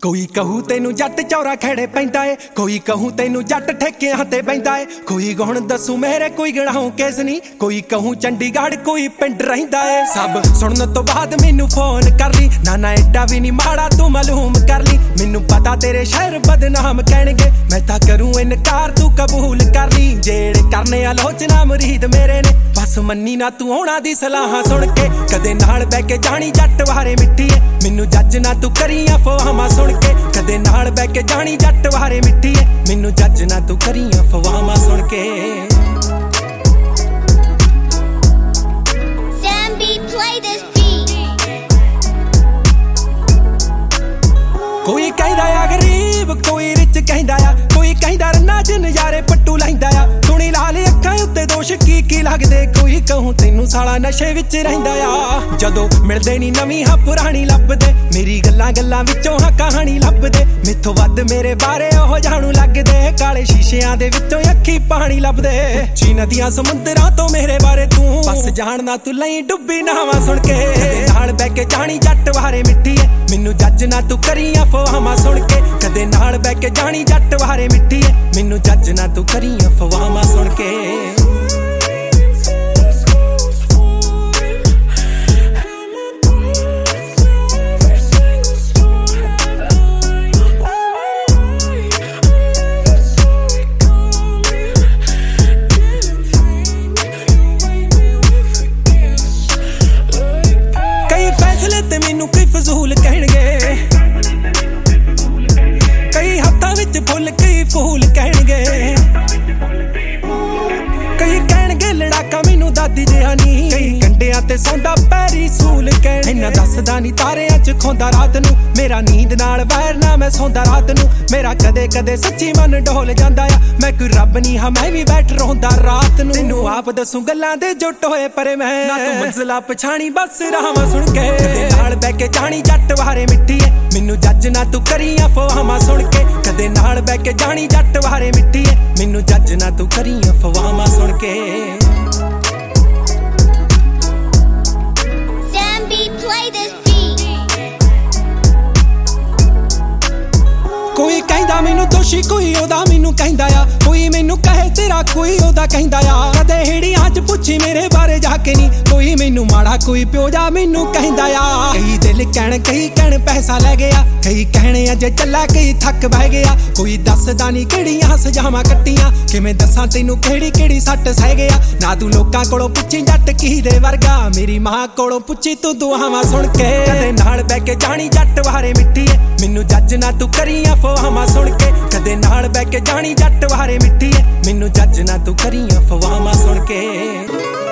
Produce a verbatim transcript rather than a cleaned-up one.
कोई कहू तेनू जट चौरा खेड़े पैंदा ए, कोई कहू तेनू जट ठेकियां ते बैंदा ए। कोई गुण दसू मेरे कोई गणाऊं केस नी, कोई कहूं चंडीगढ़ कोई पिंड रहिंदा ए। सब सुनन तो बाद मैनू फोन कर ली, ना ना एडा भी नी माड़ा तू मालूम कर ली। मैनू पता तेरे शहर बदनाम कहणगे, मैं तां करूं इनकार तू कबूल कर ली। जेड़े करने आलोचना मुरीद मेरे ने, बस मन्नी ना तू होना दी सलाहां सुन के। कदे नाल बैठ के जानी जट वारे मिट्टी ए, मैनू जज ना तू करी अफवाहां सुन के। कदे नाल बैठ के जानी जट वारे मिट्टी ए, मैनू जज ना तू करी अफवाहां सुन के। कोई कहंदा आ गरीब, कोई रिच कहंदा आ, कोई कहंदा रन्ना च नज़ारे पट्टू लहिंदा आ। सुनी लाल अखां उत्ते दोष की की लगदे, कोई कहूं तैनू साला नशे विच रहिंदा आ। जदों मिलदे नी नवीं हां पुरानी लभदे, मेरी गल्लां गल्लां विचों हां कहानी लभदे। मैथों वध मेरे बारे ओह जाणू लगदे, काले शीशियां दे विचों अखी पानी लभदे। ची नदियां समुंदरां तो मेरे बारे तू बस जाणना तू लई डुब्बी नावां सुण के। नाल बैठ के जानी जट वारे मिट्टी ए, मैनू जज ना तू करी अफवाहां सुण के। कदे नाल बैठ के जानी जट वारे मिट्टी ए, मैनू जज ना तू करी अफवाहां सुण के। कई फैसले ते मैनू कई फजूल कहणगे, कई हत्थां विच फुल कई फूल कहणगे। कई कहणगे लड़ाका मैनू दादी जिहा नी, कई कंडियां ते सौंदा पैरी सूल कहणगे। इन्ना दसदा नी तारियां च खोंदा रात नू, मेरा नींद नाल वैर ना मैं सौंदा रात नू। मेरा कदे कदे सच्ची मन डोल जांदा आ, मैं कोई रब नी हां मैं भी बैठ रोंदा रात नू। तैनू आप दसूं गल्लां दे जुट होए पर मैं ना तू मंजिला पछाणी बस राहां सुण के। कदे नाल बैठ के जानी जट वारे मिट्टी ए, मैनू जज ना तू करी अफवाहां सुण के। कदे नाल बैठ के जानी जट वारे मिट्टी ए, मैनू जज ना तू करी अफवाहां सुण के। कोई कहंदा मैनू दोषी, कोई ओदा मैनू कहंदा आ, कोई मैनू कहे तेरा कोई ओदा कहंदा आ। कदे हिड़ियां च पुछी मेरे बारे जाके नी, कोई मैनू माड़ा कोई प्यो जा मैनू कहंदा आ। कई दिल कहण कई कहण पैसा लै गया, कई कहणे अजे चला कई थक बह गया। कोई दसदा नी किहड़ियां सजावां कट्टियां, किवें दसां तैनू किहड़ी किहड़ी सट सह गया। ना तू लोकां कोलों पुछी जट की दे वर्गा, मेरी मां कोलों पुछी तू दुआवां सुण के। कदे नाल बैठ के जानी जट वारे मिट्टी ए, मैनू जज ना तू करी अफवाहां सुण के। कदे नाल बैठ के जानी जट वारे मिट्टी ए, मैनू जज ना तू करी अफवाहां सुण के।